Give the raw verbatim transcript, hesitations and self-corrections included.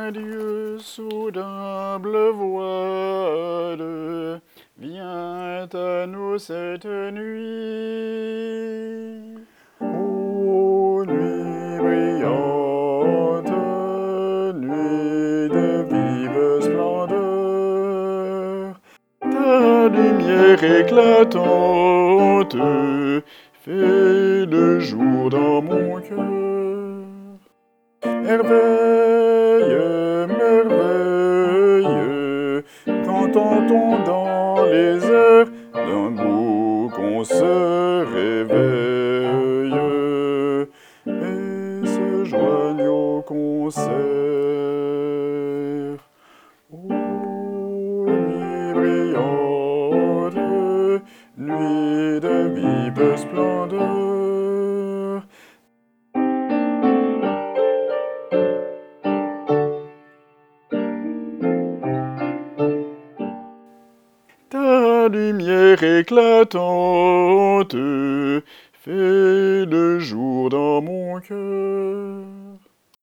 Dieu, d'humble voile, viens à nous cette nuit. Ô nuit brillante, nuit de vive splendeur, ta lumière éclatante fait le jour dans mon cœur. Merveille, merveille, qu'entend-on dans les airs d'un beau qu'on se réveille et se joigne au concert. Ô nuit brillante, nuit de vive splendeur, ta lumière éclatante fait le jour dans mon cœur.